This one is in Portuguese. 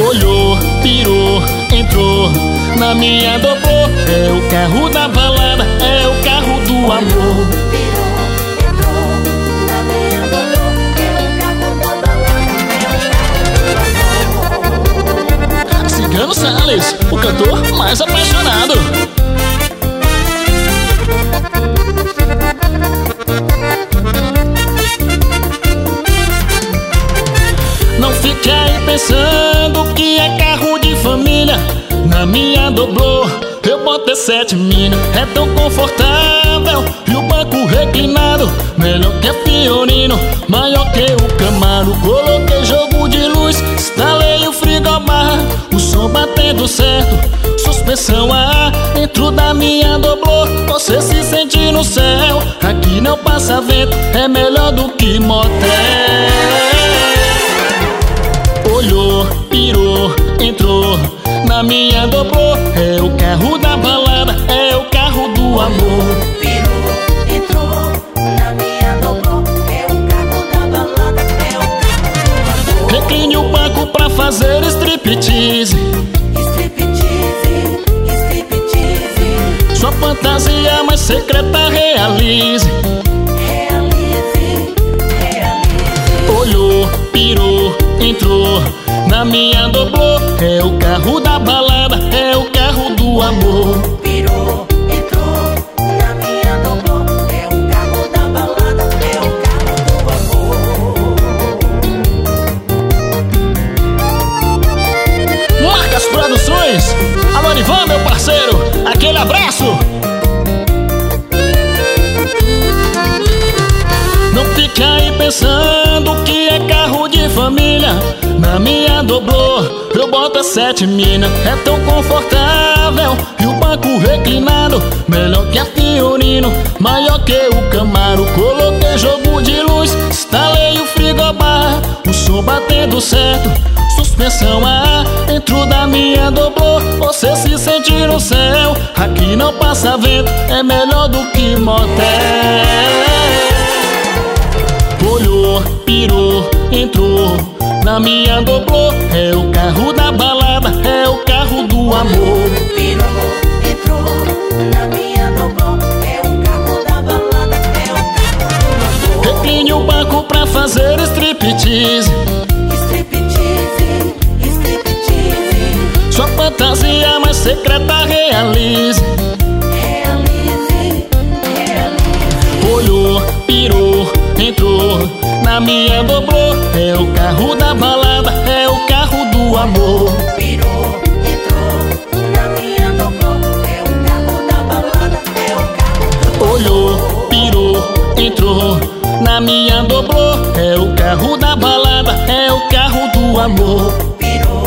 Olhou, pirou, entrou na minha doblô. É o carro da balada, é o carro do amor. Cigano Salles, o cantor mais apaixonado. Não fique aí pensando que é carro de família. Na minha doblô eu botei 7 mina. É tão confortável e o banco reclinado, melhor que a Fiorino, maior que o Camaro. Coloquei jogo de luz, instalei o frigobar, o som batendo certo, suspensão a ar. Dentro da minha doblô você se sente no céu. Aqui não passa vento, é melhor do que motel. Olhou, pirou, entrou na minha doblô. É o carro da balada, é o carro do amor. Pirou, entrou na minha doblô. É o carro da balada, é o carro do amor. Recline o banco pra fazer striptease. Striptease, striptease. Sua fantasia mais secreta realize. Realize, realize. Olhou, pirou, entrou na minha doblô. É o carro da balada, é o carro do amor. Pirou, entrou na minha doblô. É o carro da balada, é o carro do amor. Marcas Produções, alô Ivan, meu parceiro, aquele abraço. Não fique aí pensando que é carro de família. Na minha doblô eu boto 7 mina. É tão confortável e o banco reclinado, melhor que a Fiorino, maior que o Camaro. Coloquei jogo de luz, instalei o frigobar, o som batendo certo, suspensão a ar. Dentro da minha doblô você se sente no céu. Aqui não passa vento, é melhor do que motel. Olhou, pirou, entrou na minha doblô. É o carro da balada, é o carro do amor. Pirou, entrou na minha doblô. É o carro da balada, é o carro do amor. Recline o banco pra fazer striptease. Striptease, striptease. Sua fantasia mais secreta realize. Realize, realize. Olhou, pirou, entrou na minha doblô. É o carro da balada, é o carro do amor. Pirou, entrou na minha doblô. É o carro da balada, é o carro do amor. Olhou, pirou, entrou na minha doblô. É o carro da balada, é o carro do amor. Pirou,